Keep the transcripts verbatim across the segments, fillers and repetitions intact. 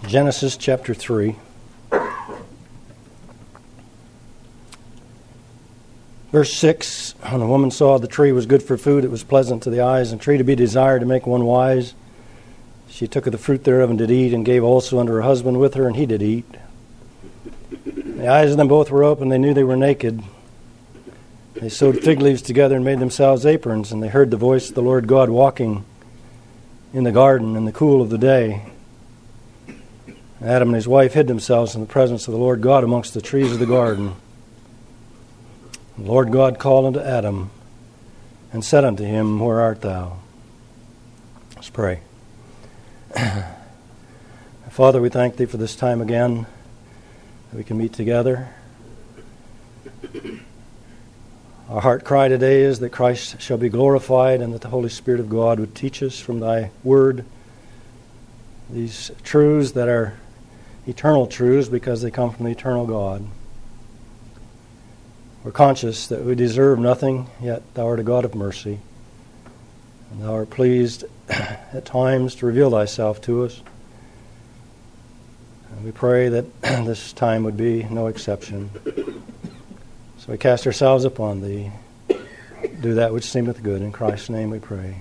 Genesis chapter three. Verse six, when the woman saw the tree was good for food, it was pleasant to the eyes, and tree to be desired to make one wise, she took of the fruit thereof and did eat, and gave also unto her husband with her, and he did eat. The eyes of them both were open, they knew they were naked. They sewed fig leaves together and made themselves aprons, and they heard the voice of the Lord God walking in the garden in the cool of the day. Adam and his wife hid themselves in the presence of the Lord God amongst the trees of the garden. The Lord God called unto Adam and said unto him, Where art thou? Let's pray. Father, we thank Thee for this time again that we can meet together. Our heart cry today is that Christ shall be glorified and that the Holy Spirit of God would teach us from Thy Word these truths that are eternal truths because they come from the eternal God. We're conscious that we deserve nothing, yet Thou art a God of mercy. And Thou art pleased at times to reveal Thyself to us. And we pray that this time would be no exception. So we cast ourselves upon Thee. Do that which seemeth good. In Christ's name we pray.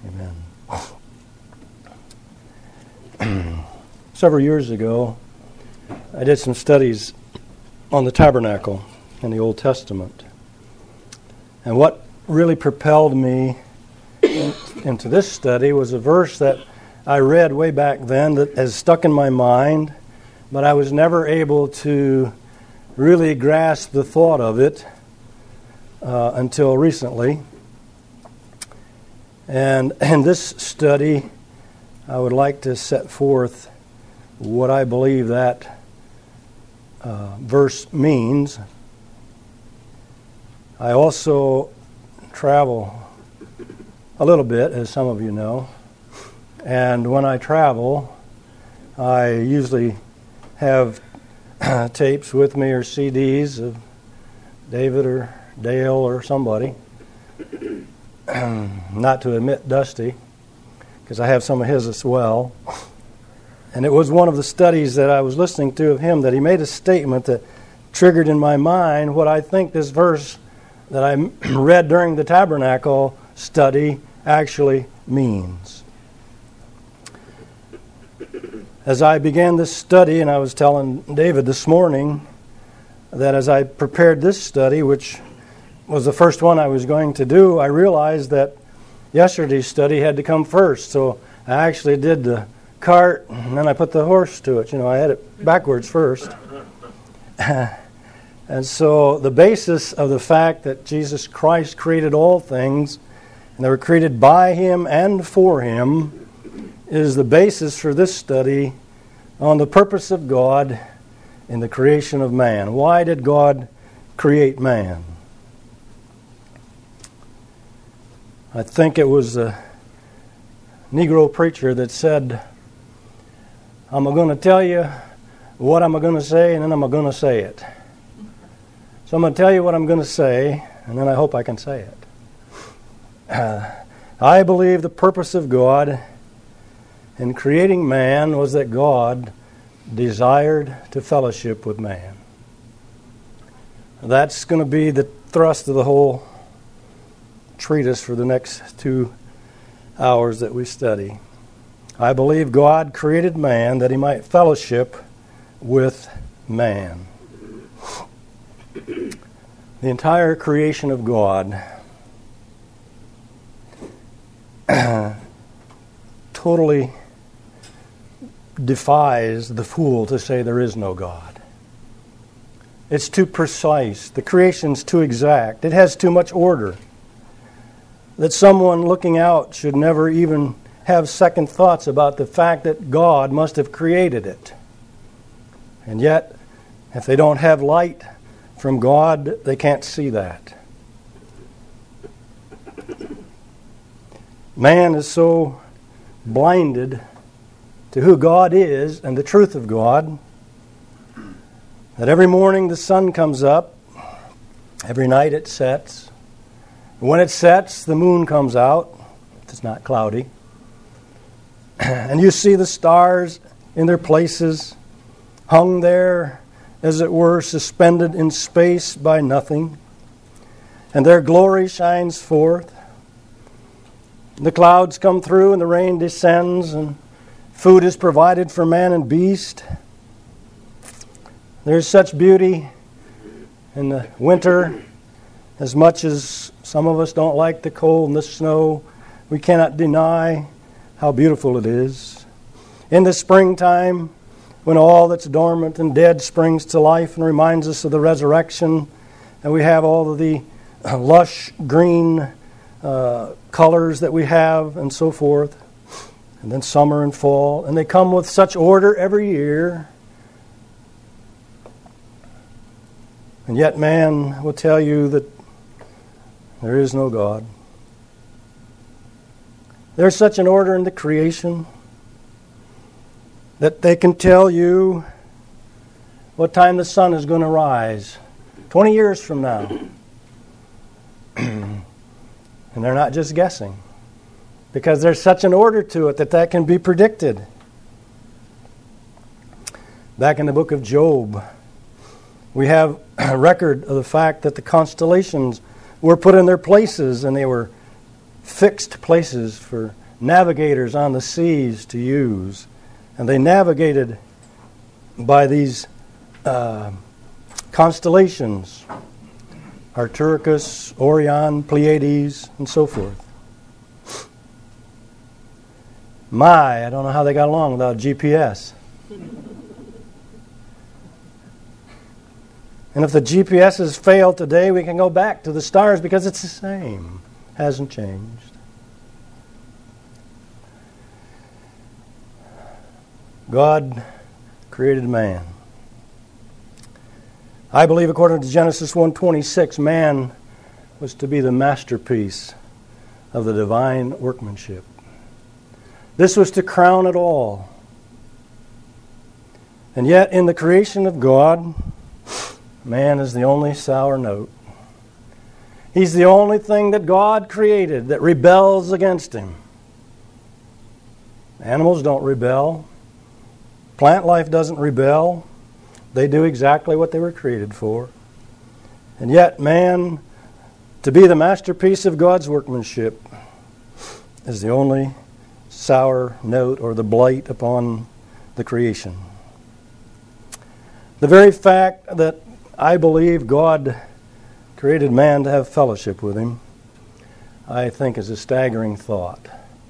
Amen. Several years ago, I did some studies on the tabernacle in the Old Testament. And what really propelled me in, into this study was a verse that I read way back then that has stuck in my mind, but I was never able to really grasp the thought of it uh, until recently. And in this study, I would like to set forth what I believe that uh, verse means. I also travel a little bit, as some of you know, and when I travel, I usually have uh, tapes with me or C Ds of David or Dale or somebody. Not to admit Dusty, because I have some of his as well. And it was one of the studies that I was listening to of him that he made a statement that triggered in my mind what I think this verse that I read during the tabernacle study actually means. As I began this study, and I was telling David this morning that as I prepared this study, which was the first one I was going to do, I realized that yesterday's study had to come first. So I actually did the cart, and then I put the horse to it. You know, I had it backwards first. And so the basis of the fact that Jesus Christ created all things, and they were created by Him and for Him, is the basis for this study on the purpose of God in the creation of man. Why did God create man? I think it was a Negro preacher that said, I'm going to tell you what I'm going to say, and then I'm going to say it. So I'm going to tell you what I'm going to say, and then I hope I can say it. Uh, I believe the purpose of God in creating man was that God desired to fellowship with man. That's going to be the thrust of the whole treatise for the next two hours that we study. I believe God created man that He might fellowship with man. The entire creation of God totally defies the fool to say there is no God. It's too precise. The creation's too exact. It has too much order. That someone looking out should never even have second thoughts about the fact that God must have created it. And yet, if they don't have light from God, they can't see that. Man is so blinded to who God is and the truth of God that every morning the sun comes up, every night it sets. When it sets, the moon comes out, if it's not cloudy. And you see the stars in their places, hung there, as it were, suspended in space by nothing. And their glory shines forth. The clouds come through and the rain descends, and food is provided for man and beast. There's such beauty in the winter. As much as some of us don't like the cold and the snow, we cannot deny how beautiful it is. In the springtime, when all that's dormant and dead springs to life and reminds us of the resurrection, and we have all of the lush green uh, colors that we have and so forth, and then summer and fall, and they come with such order every year. And yet man will tell you that there is no God. There's such an order in the creation that they can tell you what time the sun is going to rise twenty years from now. And they're not just guessing, because there's such an order to it that that can be predicted. Back in the book of Job, we have a record of the fact that the constellations were put in their places, and they were fixed places for navigators on the seas to use. And they navigated by these uh, constellations, Arcturus, Orion, Pleiades, and so forth. My, I don't know how they got along without G P S. And if the G P S's fail today, we can go back to the stars because it's the same. Hasn't changed. God created man. I believe, according to Genesis one twenty-six, man was to be the masterpiece of the divine workmanship. This was to crown it all. And yet, in the creation of God, man is the only sour note. He's the only thing that God created that rebels against Him. Animals don't rebel. Plant life doesn't rebel. They do exactly what they were created for. And yet, man, to be the masterpiece of God's workmanship, is the only sour note or the blight upon the creation. The very fact that I believe God created man to have fellowship with Him, I think is a staggering thought.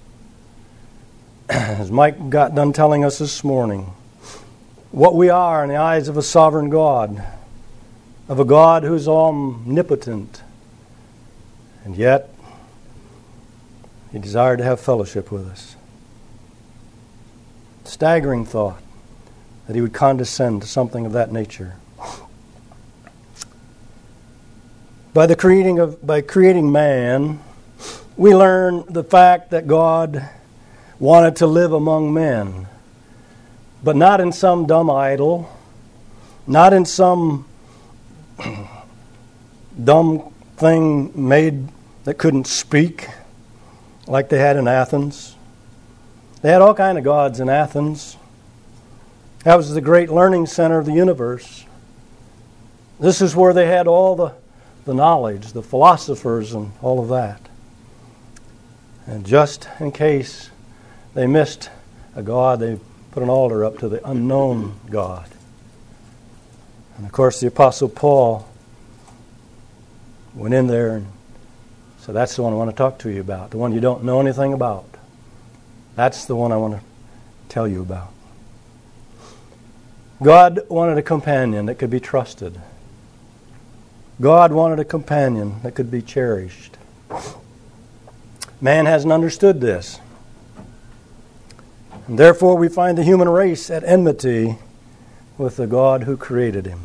As Mike got done telling us this morning, what we are in the eyes of a sovereign God, of a God who's omnipotent, and yet He desired to have fellowship with us. Staggering thought that He would condescend to something of that nature. By the creating of by creating man, we learn the fact that God wanted to live among men, but not in some dumb idol, not in some dumb thing made that couldn't speak, like they had in Athens. They had all kinds of gods in Athens. That was the great learning center of the universe. This is where they had all the, the knowledge, the philosophers and all of that. And just in case they missed a god, they put an altar up to the unknown God. And of course the Apostle Paul went in there and said, that's the one I want to talk to you about, the one you don't know anything about. That's the one I want to tell you about. God wanted a companion that could be trusted. God wanted a companion that could be cherished. Man hasn't understood this. And therefore we find the human race at enmity with the God who created him.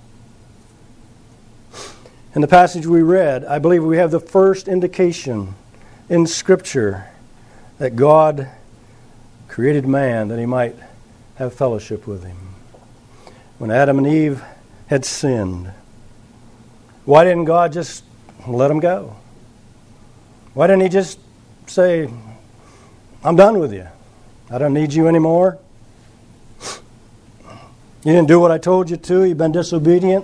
In the passage we read, I believe we have the first indication in Scripture that God created man that he might have fellowship with him. When Adam and Eve had sinned, why didn't God just let them go? Why didn't he just say, I'm done with you. I don't need you anymore. You didn't do what I told you to. You've been disobedient.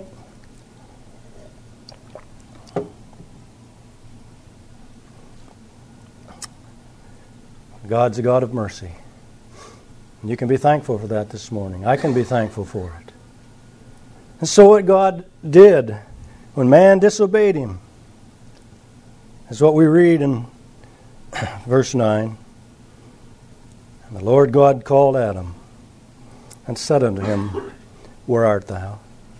God's a God of mercy. And you can be thankful for that this morning. I can be thankful for it. And so what God did when man disobeyed Him is what we read in verse nine. And the Lord God called Adam and said unto him, Where art thou?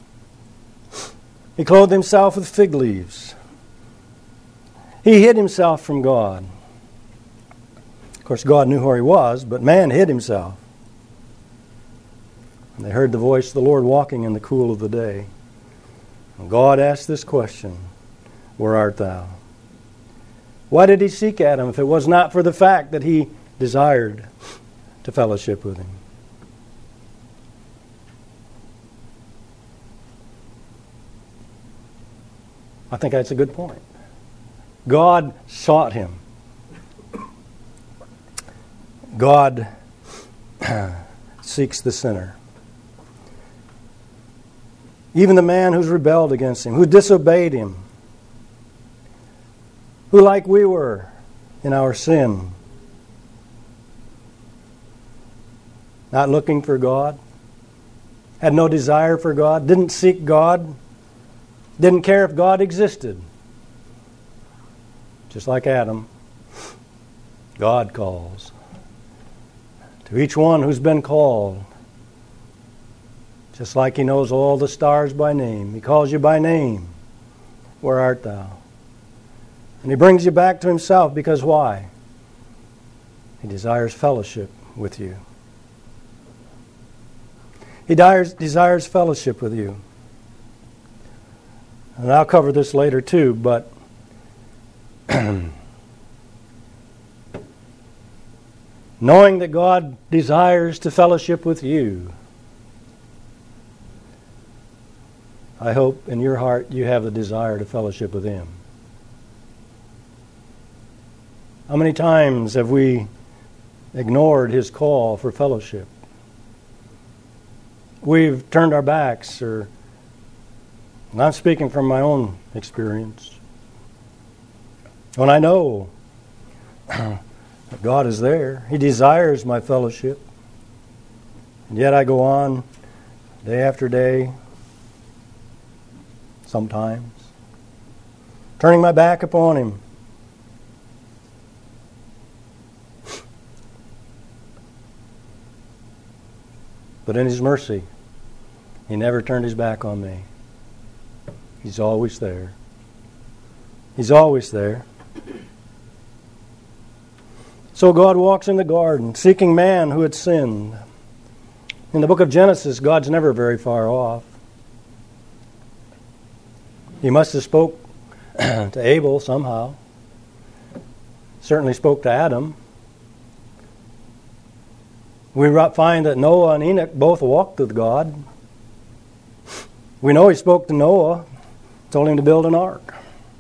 He clothed himself with fig leaves. He hid himself from God. Of course, God knew where he was, but man hid himself. And they heard the voice of the Lord walking in the cool of the day. And God asked this question, Where art thou? Why did he seek Adam if it was not for the fact that he desired to fellowship with him? I think that's a good point. God sought him. God seeks the sinner. Even the man who's rebelled against him, who disobeyed him, who, like we were in our sin, not looking for God, had no desire for God, didn't seek God, didn't care if God existed. Just like Adam, God calls. To each one who's been called, just like He knows all the stars by name, He calls you by name. Where art thou? And He brings you back to Himself because why? He desires fellowship with you. He desires, desires fellowship with you. And I'll cover this later too, but knowing that God desires to fellowship with you, I hope in your heart you have the desire to fellowship with Him. How many times have we ignored His call for fellowship? We've turned our backs, or and I'm speaking from my own experience. When I know that God is there, He desires my fellowship, and yet I go on day after day, sometimes, turning my back upon Him. But in His mercy, He never turned His back on me. He's always there. He's always there. So God walks in the garden, seeking man who had sinned. In the book of Genesis, God's never very far off. He must have spoke to Abel somehow. Certainly spoke to Adam. We find that Noah and Enoch both walked with God. We know He spoke to Noah, told him to build an ark.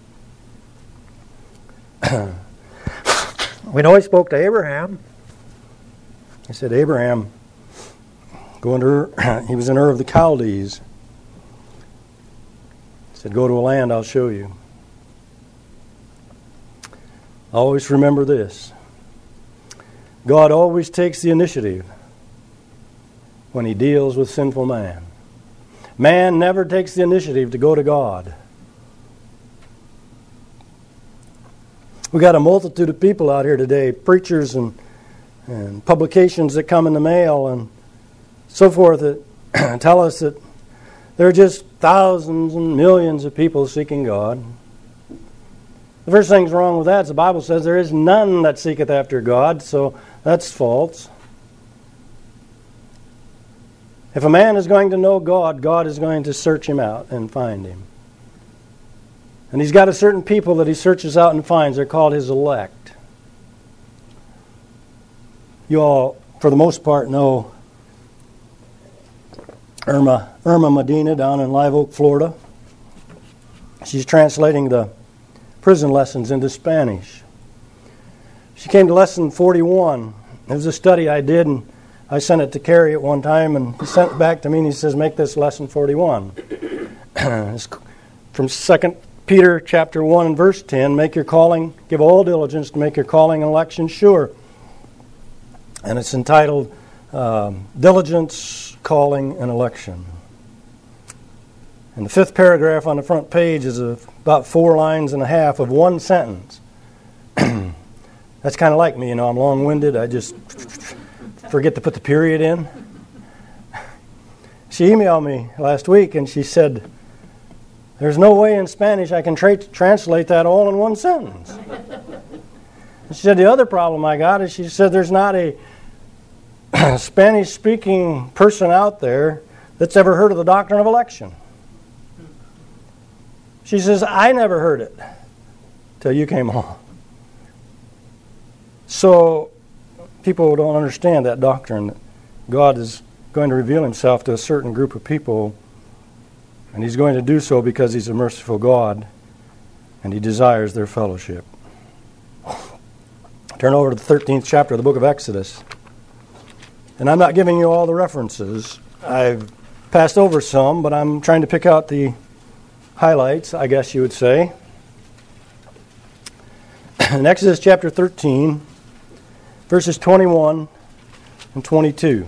We know He spoke to Abraham. He said, Abraham, go into Ur. He was in Ur of the Chaldees. He said, go to a land I'll show you. Always remember this. God always takes the initiative when He deals with sinful man. Man never takes the initiative to go to God. We got a multitude of people out here today, preachers and, and publications that come in the mail and so forth, that tell us that there are just thousands and millions of people seeking God. The first thing's wrong with that is the Bible says there is none that seeketh after God, so that's false. If a man is going to know God, God is going to search him out and find him. And He's got a certain people that He searches out and finds. They're called His elect. You all, for the most part, know Irma, Irma Medina down in Live Oak, Florida. She's translating the prison lessons into Spanish. She came to lesson forty-one. It was a study I did, and I sent it to Kerry at one time, and he sent it back to me, and he says, make this lesson forty-one. It's from Second Peter chapter one and verse ten, make your calling, give all diligence to make your calling and election sure. And it's entitled um, Diligence, Calling, and Election. And the fifth paragraph on the front page is a, about four lines and a half of one sentence. That's kind of like me, you know, I'm long-winded. I just forget to put the period in. She emailed me last week and she said, there's no way in Spanish I can tra- translate that all in one sentence. And she said, the other problem I got is she said there's not a Spanish-speaking person out there that's ever heard of the doctrine of election. She says, I never heard it till you came along. So people don't understand that doctrine, that God is going to reveal himself to a certain group of people, and he's going to do so because he's a merciful God, and he desires their fellowship. Turn over to the thirteenth chapter of the book of Exodus. And I'm not giving you all the references. I've passed over some, but I'm trying to pick out the highlights, I guess you would say. In Exodus chapter thirteen, verses twenty-one and twenty-two.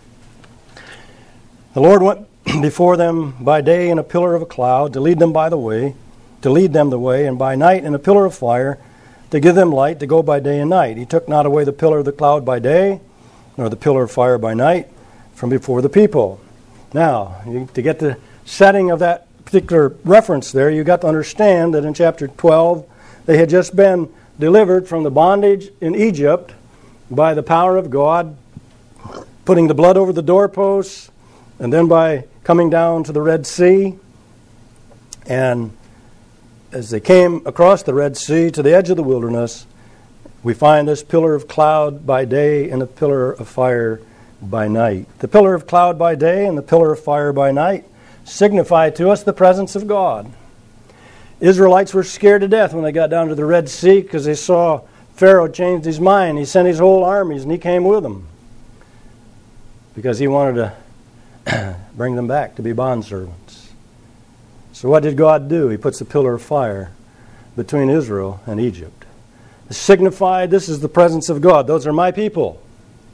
The Lord went before them by day in a pillar of a cloud to lead them by the way, to lead them the way, and by night in a pillar of fire to give them light to go by day and night. He took not away the pillar of the cloud by day, nor the pillar of fire by night from before the people. Now, you, to get the setting of that particular reference there, you got to understand that in chapter twelve, they had just been delivered from the bondage in Egypt by the power of God, putting the blood over the doorposts, and then by coming down to the Red Sea. And as they came across the Red Sea to the edge of the wilderness, we find this pillar of cloud by day and a pillar of fire by night. The pillar of cloud by day and the pillar of fire by night signify to us the presence of God. Israelites were scared to death when they got down to the Red Sea because they saw Pharaoh changed his mind. He sent his whole armies and he came with them because he wanted to bring them back to be bondservants. So what did God do? He puts a pillar of fire between Israel and Egypt. It signified this is the presence of God. Those are my people.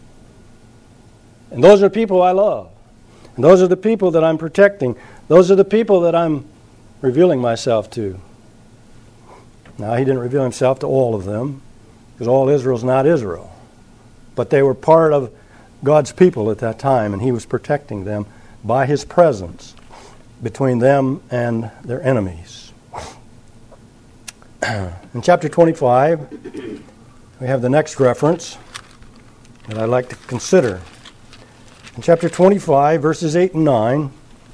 And those are people I love. And those are the people that I'm protecting. Those are the people that I'm revealing myself to. Now, he didn't reveal himself to all of them, because all Israel's not Israel. But they were part of God's people at that time, and he was protecting them by his presence between them and their enemies. In chapter twenty-five, we have the next reference that I'd like to consider. In chapter twenty-five, verses eight and nine,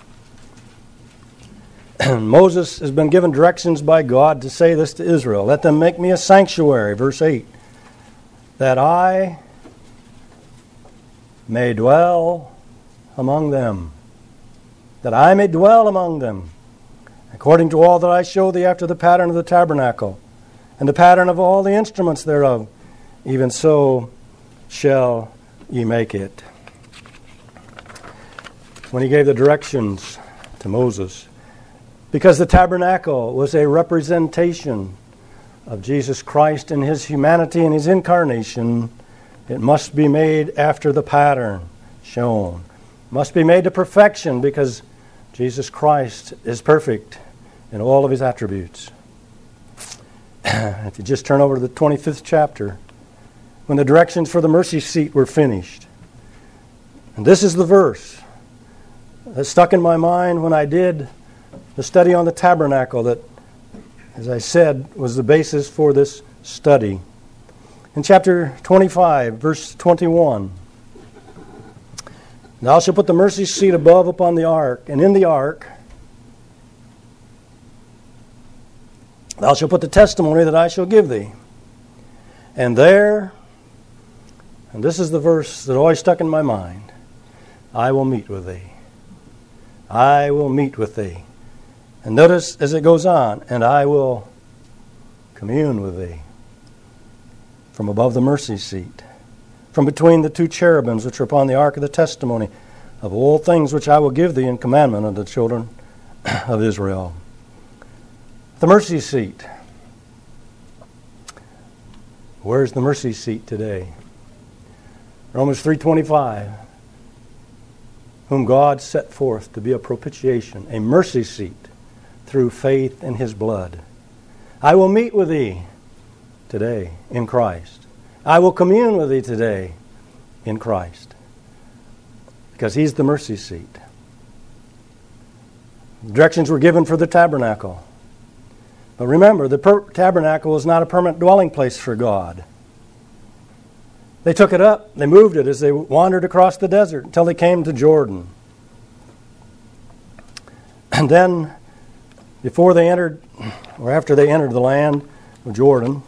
Moses has been given directions by God to say this to Israel. Let them make me a sanctuary, verse eight, that I may dwell among them. That I may dwell among them, according to all that I show thee after the pattern of the tabernacle, and the pattern of all the instruments thereof, even so shall ye make it. When he gave the directions to Moses, because the tabernacle was a representation of Jesus Christ in his humanity and his incarnation, it must be made after the pattern shown. It must be made to perfection because Jesus Christ is perfect in all of his attributes. If you just turn over to the twenty-fifth chapter, when the directions for the mercy seat were finished. And this is the verse that stuck in my mind when I did the study on the tabernacle that, as I said, was the basis for this study. In chapter twenty-five, verse twenty-one, thou shalt put the mercy seat above upon the ark, and in the ark thou shalt put the testimony that I shall give thee. And there, and this is the verse that always stuck in my mind, I will meet with thee. I will meet with thee. And notice as it goes on, and I will commune with thee from above the mercy seat. from between the two cherubims which are upon the ark of the testimony, of all things which I will give thee in commandment unto the children of Israel. The mercy seat. Where's the mercy seat today? Romans three twenty-five. Whom God set forth to be a propitiation, a mercy seat, through faith in his blood. I will meet with thee today in Christ. I will commune with thee today in Christ. Because he's the mercy seat. Directions were given for the tabernacle. But remember, the per- tabernacle was not a permanent dwelling place for God. They took it up, they moved it as they wandered across the desert until they came to Jordan. And then, before they entered, or after they entered the land of Jordan,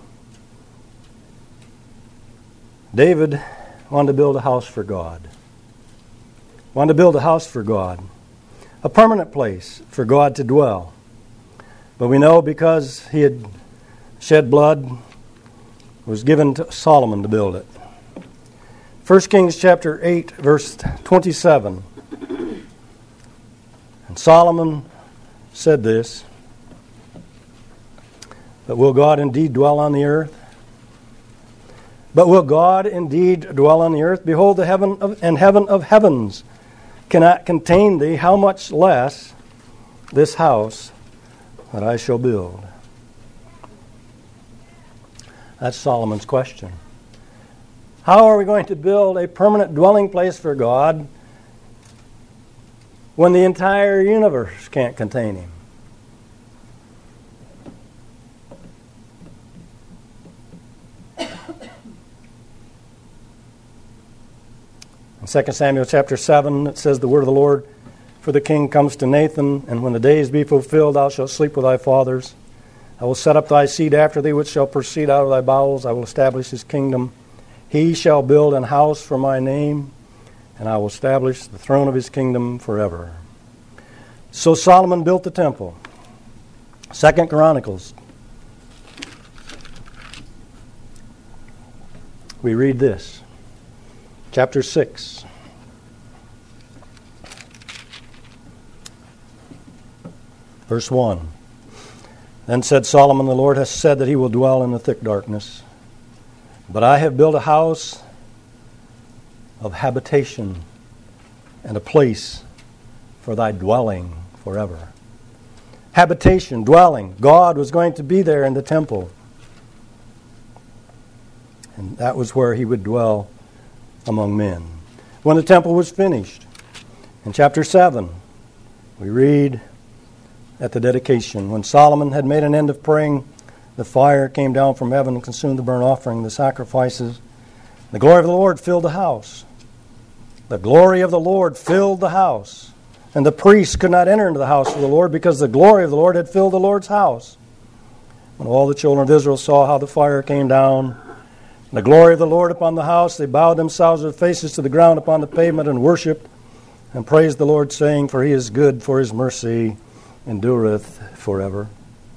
David wanted to build a house for God. Wanted to build a house for God. A permanent place for God to dwell. But we know because he had shed blood, it was given to Solomon to build it. First Kings chapter eight, verse twenty-seven. And Solomon said this, but will God indeed dwell on the earth? But will God indeed dwell on the earth? Behold, the heaven of, and heaven of heavens cannot contain thee, how much less this house that I shall build? That's Solomon's question. How are we going to build a permanent dwelling place for God when the entire universe can't contain him? In Second Samuel chapter seven, it says, the word of the Lord for the king comes to Nathan, and when the days be fulfilled, thou shalt sleep with thy fathers. I will set up thy seed after thee, which shall proceed out of thy bowels. I will establish his kingdom. He shall build an house for my name, and I will establish the throne of his kingdom forever. So Solomon built the temple. Second Chronicles. We read this. Chapter six. Verse one. Then said Solomon, the Lord hath said that he will dwell in the thick darkness. But I have built a house of habitation and a place for thy dwelling forever. Habitation, dwelling. God was going to be there in the temple. And that was where he would dwell among men. When the temple was finished, in chapter seven, we read at the dedication, when Solomon had made an end of praying, the fire came down from heaven and consumed the burnt offering, the sacrifices. The glory of the Lord filled the house. The glory of the Lord filled the house. And the priests could not enter into the house of the Lord because the glory of the Lord had filled the Lord's house. When all the children of Israel saw how the fire came down, the glory of the Lord upon the house, they bowed themselves with faces to the ground upon the pavement and worshipped and praised the Lord, saying, for he is good, for his mercy endureth forever.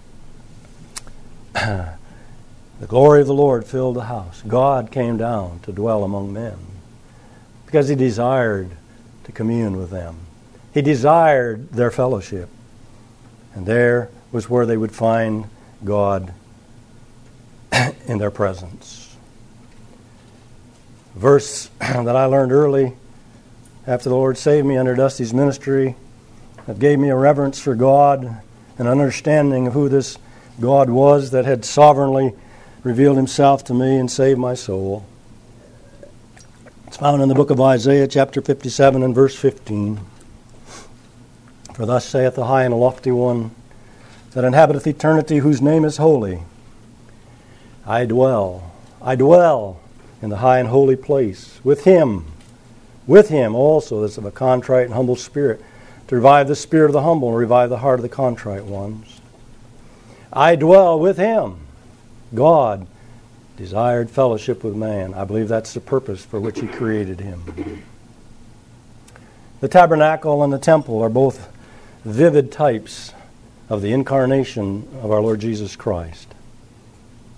The glory of the Lord filled the house. God came down to dwell among men because he desired to commune with them. He desired their fellowship. And there was where they would find God in their presence. Verse that I learned early after the Lord saved me under Dusty's ministry that gave me a reverence for God, an understanding of who this God was that had sovereignly revealed himself to me and saved my soul. It's found in the book of Isaiah, chapter fifty-seven and verse fifteen. For thus saith the high and lofty one that inhabiteth eternity, whose name is holy. I dwell, I dwell in the high and holy place with him, with him also that's of a contrite and humble spirit, to revive the spirit of the humble and revive the heart of the contrite ones. I dwell with him. God desired fellowship with man. I believe that's the purpose for which he created him. The tabernacle and the temple are both vivid types of the incarnation of our Lord Jesus Christ.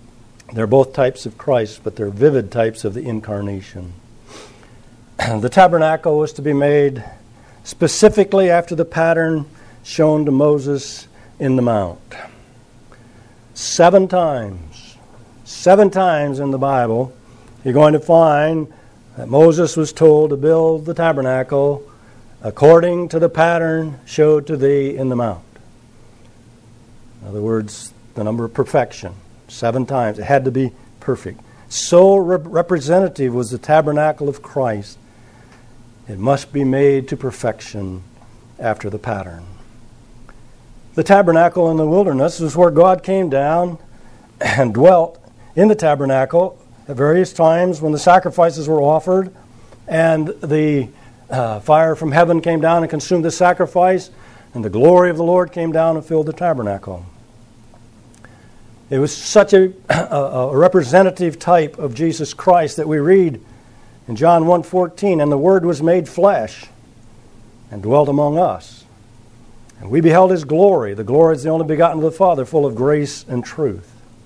They're both types of Christ, but they're vivid types of the incarnation. The tabernacle was to be made specifically after the pattern shown to Moses in the Mount. Seven times, seven times in the Bible, you're going to find that Moses was told to build the tabernacle according to the pattern showed to thee in the Mount. In other words, the number of perfection. Seven times. It had to be perfect. So rep- representative was the tabernacle of Christ. It must be made to perfection after the pattern. The tabernacle in the wilderness was where God came down and dwelt in the tabernacle at various times when the sacrifices were offered and the uh, fire from heaven came down and consumed the sacrifice, and the glory of the Lord came down and filled the tabernacle. It was such a, a, a representative type of Jesus Christ that we read in John one fourteen, and the Word was made flesh and dwelt among us. And we beheld His glory. The glory is the only begotten of the Father, full of grace and truth.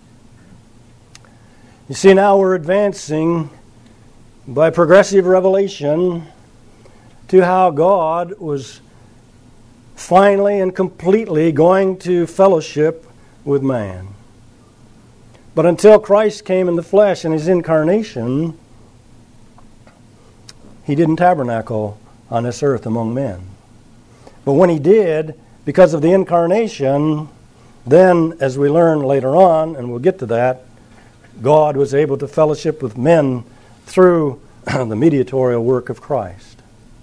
You see, now we're advancing by progressive revelation to how God was finally and completely going to fellowship with man. But until Christ came in the flesh in His incarnation, He didn't tabernacle on this earth among men. But when He did, because of the incarnation, then, as we learn later on, and we'll get to that, God was able to fellowship with men through the mediatorial work of Christ.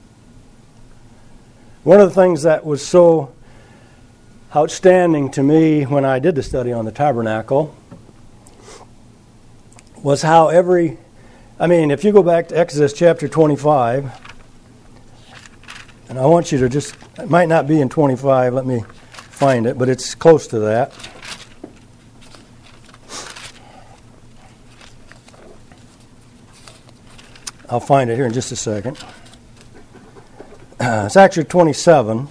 One of the things that was so outstanding to me when I did the study on the tabernacle was how every, I mean, if you go back to Exodus chapter twenty-five, and I want you to just, it might not be in twenty-five, let me find it, but it's close to that. I'll find it here in just a second. Uh, it's actually twenty-seven.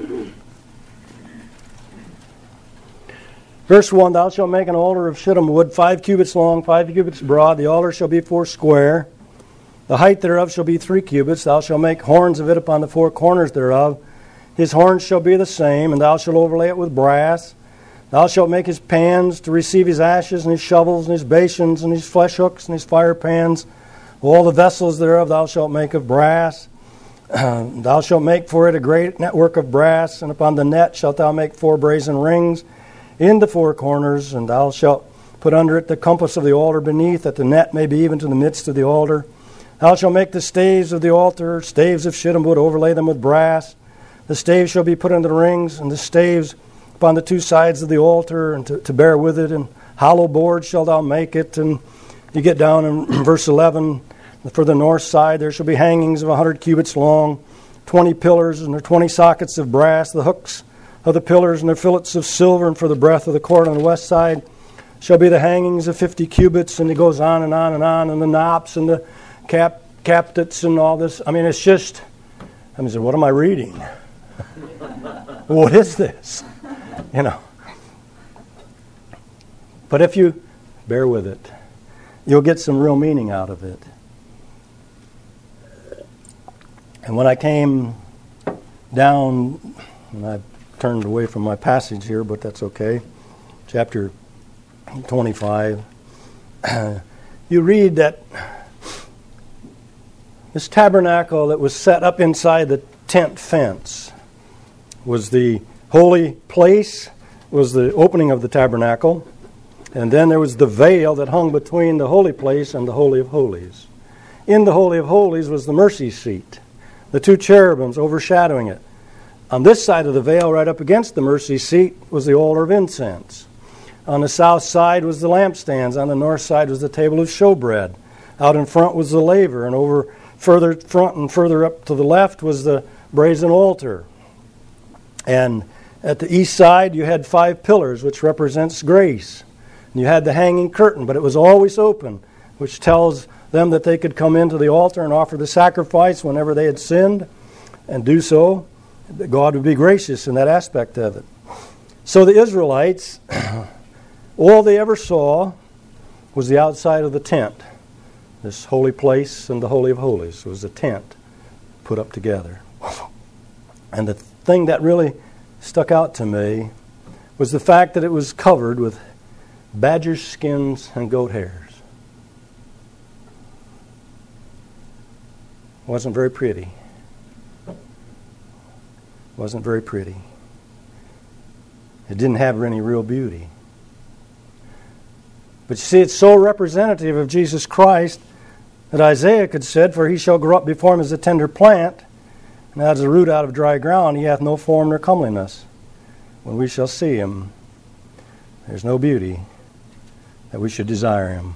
Verse one, thou shalt make an altar of shittim wood, five cubits long, five cubits broad. The altar shall be four square. The height thereof shall be three cubits. Thou shalt make horns of it upon the four corners thereof. His horns shall be the same, and thou shalt overlay it with brass. Thou shalt make his pans to receive his ashes, and his shovels, and his basins, and his flesh hooks, and his fire pans. All the vessels thereof thou shalt make of brass. Uh, thou shalt make for it a great network of brass, and upon the net shalt thou make four brazen rings in the four corners, and thou shalt put under it the compass of the altar beneath, that the net may be even to the midst of the altar. Thou shalt make the staves of the altar, staves of shittim wood, overlay them with brass. The staves shall be put into the rings, and the staves upon the two sides of the altar, and to, to bear with it, and hollow boards shalt thou make it. And you get down in verse eleven, for the north side there shall be hangings of a hundred cubits long, twenty pillars, and there twenty sockets of brass, the hooks of the pillars and their fillets of silver, and for the breadth of the court on the west side shall be the hangings of fifty cubits, and it goes on and on and on, and the knops and the cap captets and all this. I mean, it's just, I mean, what am I reading? What is this? You know. But if you bear with it, you'll get some real meaning out of it. And when I came down, and I turned away from my passage here, but that's okay, chapter twenty-five, you read that this tabernacle that was set up inside the tent fence was the holy place, was the opening of the tabernacle, and then there was the veil that hung between the holy place and the Holy of Holies. In the Holy of Holies was the mercy seat, the two cherubims overshadowing it. On this side of the veil, right up against the mercy seat, was the altar of incense. On the south side was the lampstands. On the north side was the table of showbread. Out in front was the laver, and over further front and further up to the left was the brazen altar. And at the east side, you had five pillars, which represents grace. And you had the hanging curtain, but it was always open, which tells them that they could come into the altar and offer the sacrifice whenever they had sinned, and do so. God would be gracious in that aspect of it. So the Israelites, all they ever saw was the outside of the tent. This holy place and the Holy of Holies was a tent put up together. And the thing that really stuck out to me was the fact that it was covered with badger skins and goat hairs. It wasn't very pretty. It wasn't very pretty. It didn't have any real beauty. But you see, it's so representative of Jesus Christ that Isaiah could said, "For he shall grow up before him as a tender plant, and as a root out of dry ground, he hath no form nor comeliness. When we shall see him, there's no beauty that we should desire him."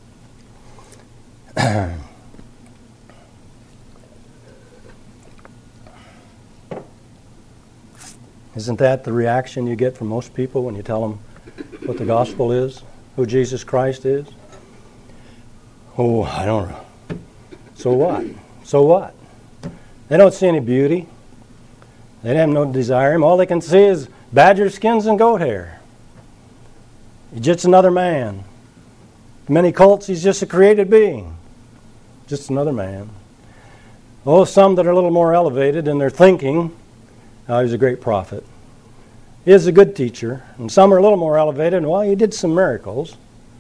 Isn't that the reaction you get from most people when you tell them what the gospel is, who Jesus Christ is? Oh, I don't know. So what? So what? They don't see any beauty. They have no desire him. All they can see is badger skins and goat hair. He's just another man. In many cults, he's just a created being. Just another man. Oh, some that are a little more elevated in their thinking, oh, he's a great prophet. He is a good teacher. And some are a little more elevated, and well, he did some miracles.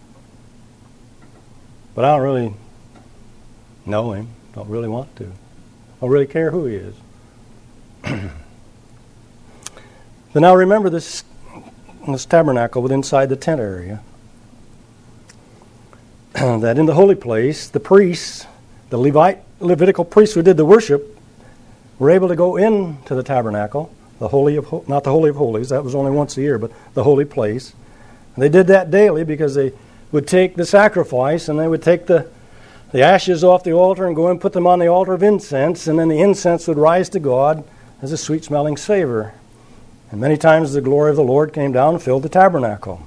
But I don't really know him. Don't really want to. Don't really care who he is. But now remember this, this tabernacle was inside the tent area. That in the holy place, the priests, the Levite, Levitical priests who did the worship, were able to go into the tabernacle, the holy of not the Holy of Holies, that was only once a year, but the holy place. And they did that daily because they would take the sacrifice and they would take the, the ashes off the altar and go and put them on the altar of incense, and then the incense would rise to God as a sweet-smelling savor. And many times the glory of the Lord came down and filled the tabernacle.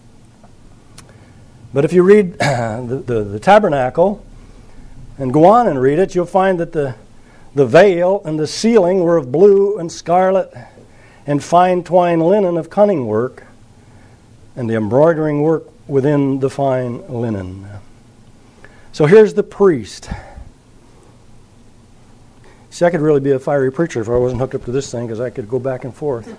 But if you read the, the, the tabernacle and go on and read it, you'll find that the, the veil and the ceiling were of blue and scarlet and fine twined linen of cunning work, and the embroidering work within the fine linen. So here's the priest. See, I could really be a fiery preacher if I wasn't hooked up to this thing, because I could go back and forth.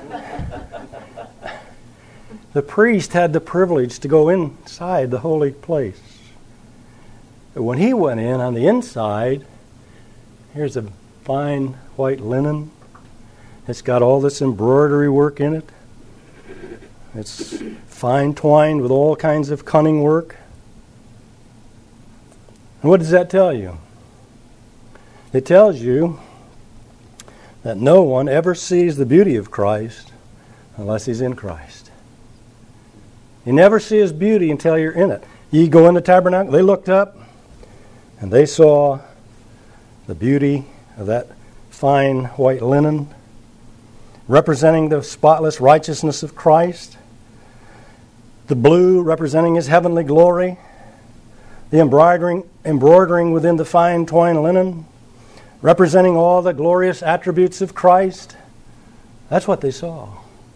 The priest had the privilege to go inside the holy place. But when he went in on the inside, here's a fine white linen. It's got all this embroidery work in it. It's fine twined with all kinds of cunning work. And what does that tell you? It tells you that no one ever sees the beauty of Christ unless he's in Christ. You never see his beauty until you're in it. You go in the tabernacle, they looked up, and they saw the beauty of that fine white linen, representing the spotless righteousness of Christ, the blue representing his heavenly glory, the embroidering, embroidering within the fine twined linen, representing all the glorious attributes of Christ. That's what they saw.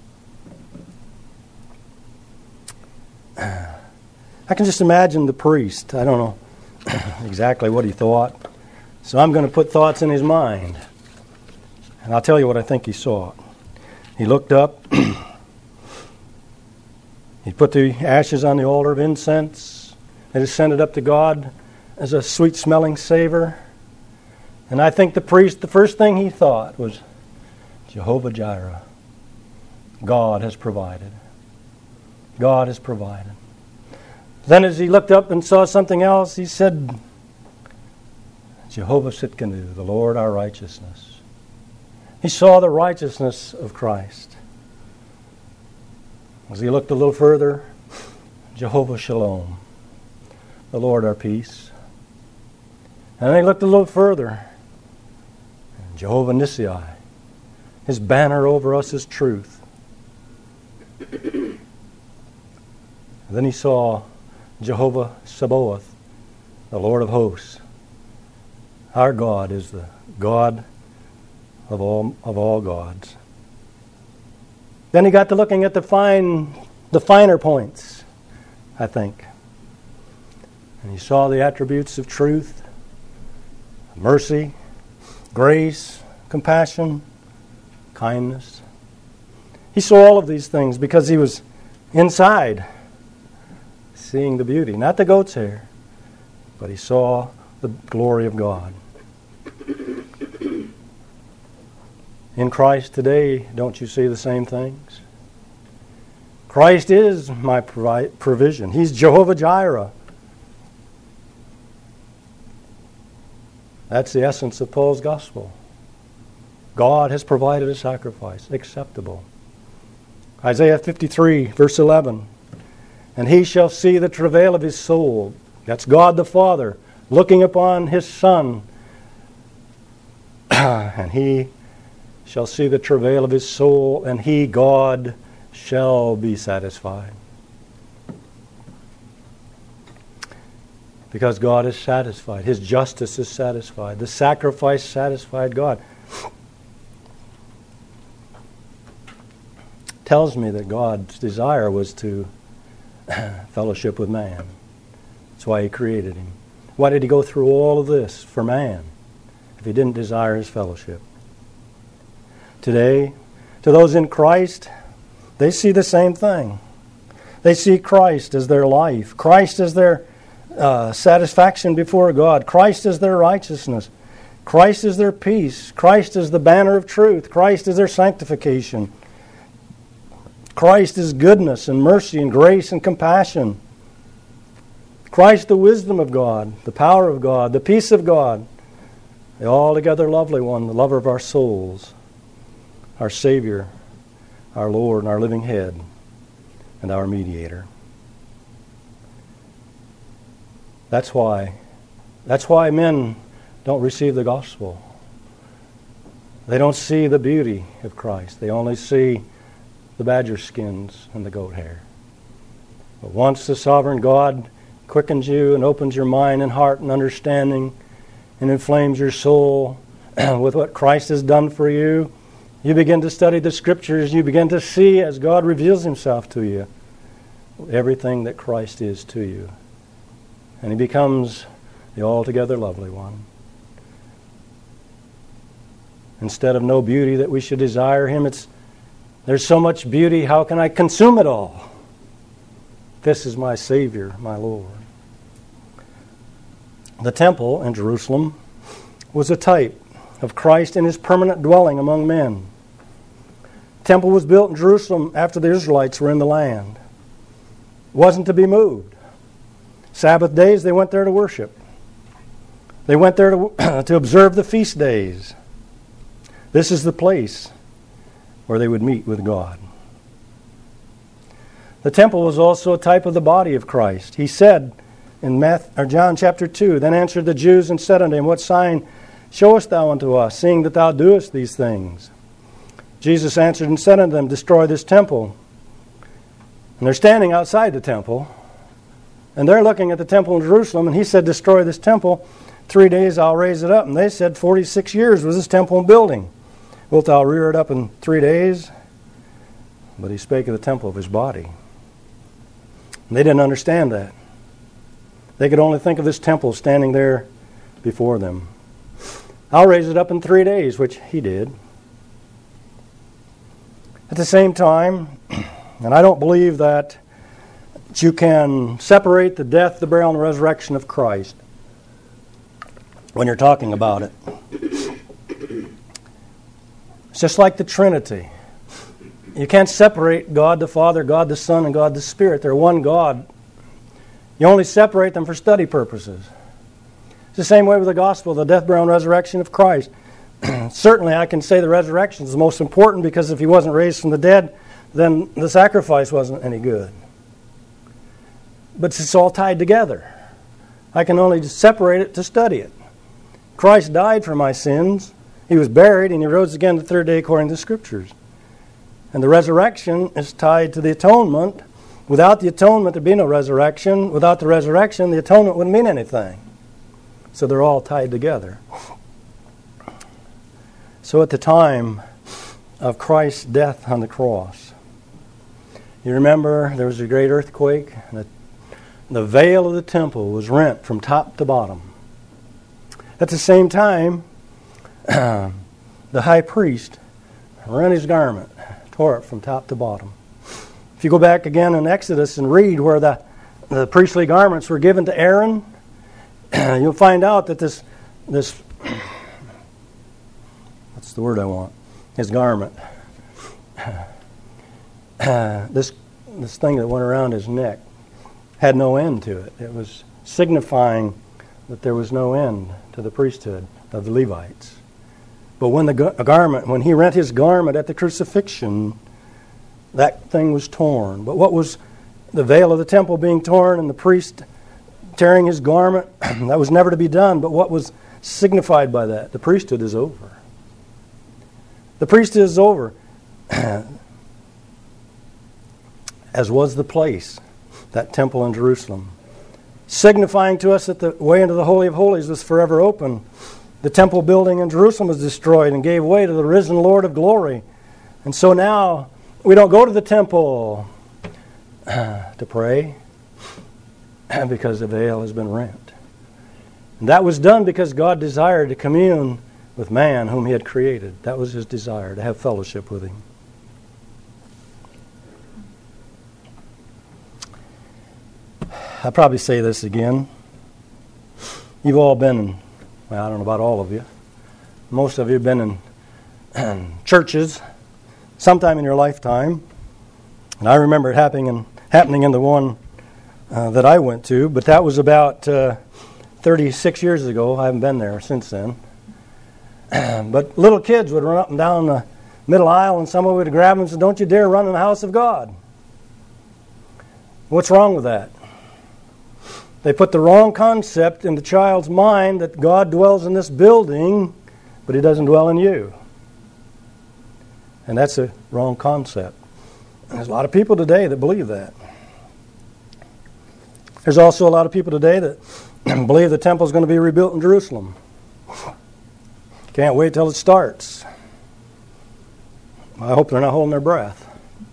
I can just imagine the priest. I don't know exactly what he thought, so I'm going to put thoughts in his mind. And I'll tell you what I think he saw. He looked up. He put the ashes on the altar of incense. It ascended up to God as a sweet-smelling savor. And I think the priest, the first thing he thought was, Jehovah Jireh. God has provided. God has provided. Then as he looked up and saw something else, he said, Jehovah Sitkanu, the Lord our righteousness. He saw the righteousness of Christ. As he looked a little further, Jehovah Shalom, the Lord our peace. And then he looked a little further, Jehovah Nissi, his banner over us is truth. And then he saw Jehovah Sabaoth, the Lord of hosts. Our God is the God of all of all gods. Then he got to looking at the fine, the finer points, I think. And he saw the attributes of truth, mercy, grace, compassion, kindness. He saw all of these things because he was inside, seeing the beauty, not the goat's hair, but he saw the glory of God. In Christ today, don't you see the same things? Christ is my provi- provision. He's Jehovah Jireh. That's the essence of Paul's gospel. God has provided a sacrifice acceptable. Isaiah fifty-three, verse eleven. And he shall see the travail of his soul. That's God the Father looking upon his Son. And he shall see the travail of his soul, and he, God, shall be satisfied. Because God is satisfied. His justice is satisfied. The sacrifice satisfied God. Tells me that God's desire was to fellowship with man. That's why he created him. Why did he go through all of this for man if he didn't desire his fellowship? Today, to those in Christ, they see the same thing. They see Christ as their life. Christ as their uh, satisfaction before God. Christ as their righteousness. Christ is their peace. Christ is the banner of truth. Christ is their sanctification. Christ is goodness and mercy and grace and compassion. Christ, the wisdom of God, the power of God, the peace of God, the altogether lovely one, the lover of our souls, our Savior, our Lord, and our living head, and our mediator. That's why, that's why men don't receive the gospel. They don't see the beauty of Christ. They only see the badger skins and the goat hair. But once the sovereign God quickens you and opens your mind and heart and understanding and inflames your soul with what Christ has done for you, you begin to study the Scriptures. You begin to see, as God reveals Himself to you, everything that Christ is to you. And He becomes the altogether lovely one. Instead of no beauty that we should desire Him, it's there's so much beauty, how can I consume it all? This is my Savior, my Lord. The temple in Jerusalem was a type of Christ in His permanent dwelling among men. The temple was built in Jerusalem after the Israelites were in the land. It wasn't to be moved. Sabbath days, they went there to worship. They went there to, to observe the feast days. This is the place where they would meet with God. The temple was also a type of the body of Christ. He said in Matthew, or John chapter two, Then answered the Jews and said unto him, What sign showest thou unto us, seeing that thou doest these things? Jesus answered and said unto them, Destroy this temple. And they're standing outside the temple, and they're looking at the temple in Jerusalem, and He said, Destroy this temple. Three days I'll raise it up. And they said, forty-six years was this temple in building. Wilt thou rear it up in three days? But He spake of the temple of His body. And they didn't understand that. They could only think of this temple standing there before them. I'll raise it up in three days, which He did. At the same time, and I don't believe that you can separate the death, the burial, and the resurrection of Christ when you're talking about it. It's just like the Trinity. You can't separate God the Father, God the Son, and God the Spirit. They're one God. You only separate them for study purposes. It's the same way with the gospel, the death, burial, and resurrection of Christ. Certainly I can say the resurrection is the most important, because if He wasn't raised from the dead, then the sacrifice wasn't any good. But it's all tied together. I can only separate it to study it. Christ died for my sins. He was buried, and He rose again the third day according to the Scriptures. And the resurrection is tied to the atonement. Without the atonement, there'd be no resurrection. Without the resurrection, the atonement wouldn't mean anything. So they're all tied together. So at the time of Christ's death on the cross, you remember there was a great earthquake, and the the veil of the temple was rent from top to bottom. At the same time, the high priest rent his garment, tore it from top to bottom. If you go back again in Exodus and read where the, the priestly garments were given to Aaron, you'll find out that this, this, what's the word I want? His garment. this, this thing that went around his neck had no end to it. It was signifying that there was no end to the priesthood of the Levites. But when the garment, when he rent his garment at the crucifixion, that thing was torn. But what was the veil of the temple being torn and the priest tearing his garment? That was never to be done. But what was signified by that? The priesthood is over. The priesthood is over, as was the place, that temple in Jerusalem, signifying to us that the way into the Holy of Holies was forever open. The temple building in Jerusalem was destroyed and gave way to the risen Lord of glory. And so now we don't go to the temple to pray because the veil has been rent. And that was done because God desired to commune with man whom He had created. That was His desire, to have fellowship with Him. I'll probably say this again. You've all been in, well, I don't know about all of you. Most of you have been in, in churches sometime in your lifetime. And I remember it happening in, happening in the one uh, that I went to, but that was about uh, thirty-six years ago. I haven't been there since then. But little kids would run up and down the middle aisle, and someone would grab them and say, "Don't you dare run in the house of God." What's wrong with that? They put the wrong concept in the child's mind that God dwells in this building, but He doesn't dwell in you. And that's a wrong concept. And there's a lot of people today that believe that. There's also a lot of people today that believe the temple is going to be rebuilt in Jerusalem. Can't wait till it starts. I hope they're not holding their breath.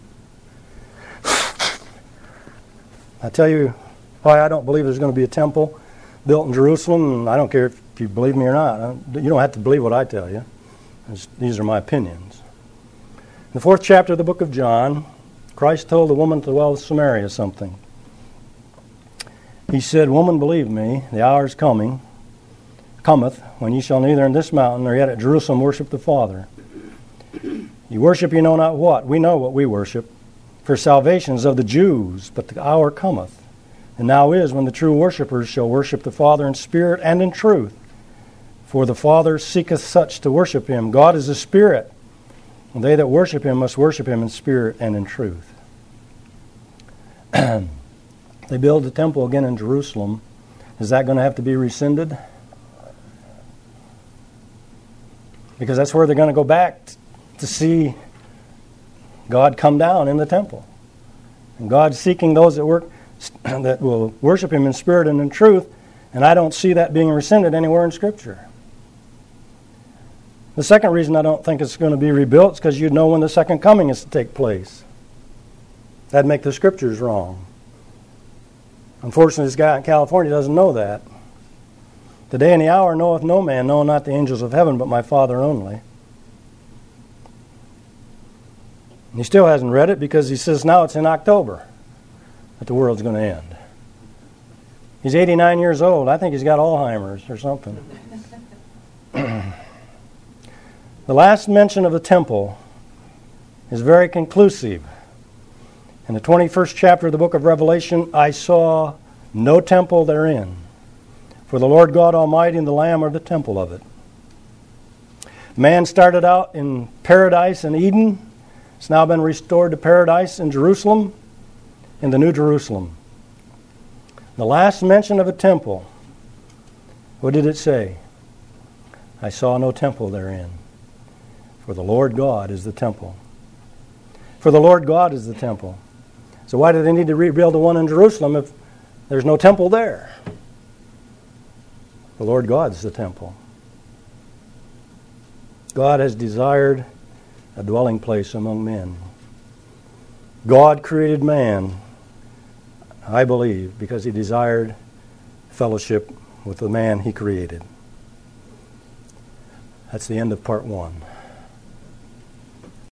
I tell you why I don't believe there's going to be a temple built in Jerusalem, and I don't care if you believe me or not. You don't have to believe what I tell you. These are my opinions. In the fourth chapter of the book of John, Christ told the woman at the well of Samaria something. He said, "Woman, believe me, the hour is coming, cometh, when ye shall neither in this mountain nor yet at Jerusalem worship the Father. You worship you know not what. We know what we worship. For salvation is of the Jews, but the hour cometh, and now is, when the true worshippers shall worship the Father in spirit and in truth. For the Father seeketh such to worship Him. God is a spirit, and they that worship Him must worship Him in spirit and in truth." They build the temple again in Jerusalem. Is that going to have to be rescinded? Because that's where they're going to go back t- to see God come down in the temple. And God's seeking those that work that will worship Him in spirit and in truth, and I don't see that being rescinded anywhere in Scripture. The second reason I don't think it's going to be rebuilt is because you'd know when the second coming is to take place. That'd make the Scriptures wrong. Unfortunately, this guy in California doesn't know that. "The day and the hour knoweth no man, no, not the angels of heaven, but my Father only." And he still hasn't read it because he says now it's in October that the world's going to end. He's eighty-nine years old. I think he's got Alzheimer's or something. The last mention of the temple is very conclusive. In the twenty-first chapter of the book of Revelation, "I saw no temple therein, for the Lord God Almighty and the Lamb are the temple of it." Man started out in paradise in Eden. It's now been restored to paradise in Jerusalem, in the New Jerusalem. The last mention of a temple, what did it say? "I saw no temple therein, for the Lord God is the temple." For the Lord God is the temple. So why do they need to rebuild the one in Jerusalem if there's no temple there? The Lord God is the temple. God has desired a dwelling place among men. God created man I believe, because he desired fellowship with the man he created. That's the end of part one.